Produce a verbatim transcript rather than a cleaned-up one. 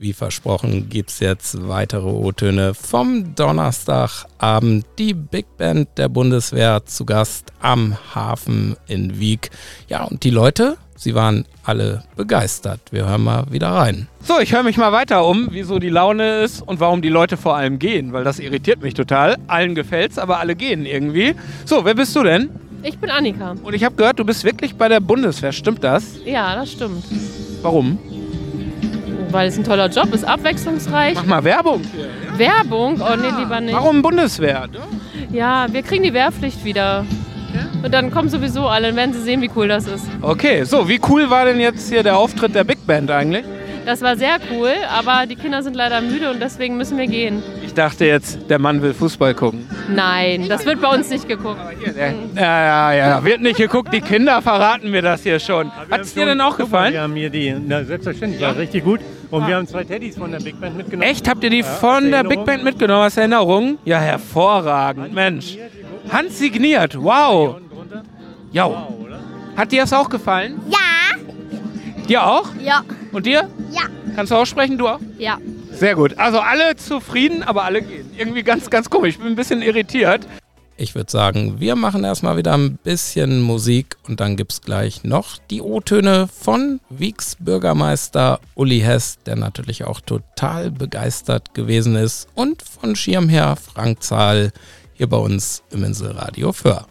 Wie versprochen gibt's jetzt weitere O-Töne vom Donnerstagabend. Die Big Band der Bundeswehr zu Gast am Hafen in Wiek. Ja, und die Leute, sie waren alle begeistert. Wir hören mal wieder rein. So, ich höre mich mal weiter um, wieso die Laune ist und warum die Leute vor allem gehen, weil das irritiert mich total. Allen gefällt's, aber alle gehen irgendwie. So, wer bist du denn? Ich bin Annika. Und ich habe gehört, du bist wirklich bei der Bundeswehr, stimmt das? Ja, das stimmt. Warum? Weil es ein toller Job ist, abwechslungsreich. Mach mal Werbung. Werbung? Oh nee, lieber nicht. Warum Bundeswehr? Ja, wir kriegen die Wehrpflicht wieder. Und dann kommen sowieso alle, dann werden sie sehen, wie cool das ist. Okay, so, wie cool war denn jetzt hier der Auftritt der Big Band eigentlich? Das war sehr cool, aber die Kinder sind leider müde und deswegen müssen wir gehen. Ich dachte jetzt, der Mann will Fußball gucken. Nein, das wird bei uns nicht geguckt. Ja, ja, ja, wird nicht geguckt. Die Kinder verraten mir das hier schon. Hat es dir denn auch gefallen? Wir haben hier die, na, selbstverständlich, war richtig gut. Und wir haben zwei Teddys von der Big Band mitgenommen. Echt? Habt ihr die von der Big Band mitgenommen als Erinnerung? Ja, hervorragend, Mensch. Handsigniert, wow. Ja. Hat dir das auch gefallen? Ja. Dir auch? Ja. Und dir? Ja. Kannst du auch sprechen, du auch? Ja. Sehr gut. Also alle zufrieden, aber alle gehen. Irgendwie ganz, ganz komisch. Ich bin ein bisschen irritiert. Ich würde sagen, wir machen erstmal wieder ein bisschen Musik und dann gibt's gleich noch die O-Töne von Wieks Bürgermeister Uli Hess, der natürlich auch total begeistert gewesen ist, und von Schirmherr Frank Zahl hier bei uns im Inselradio Föhr.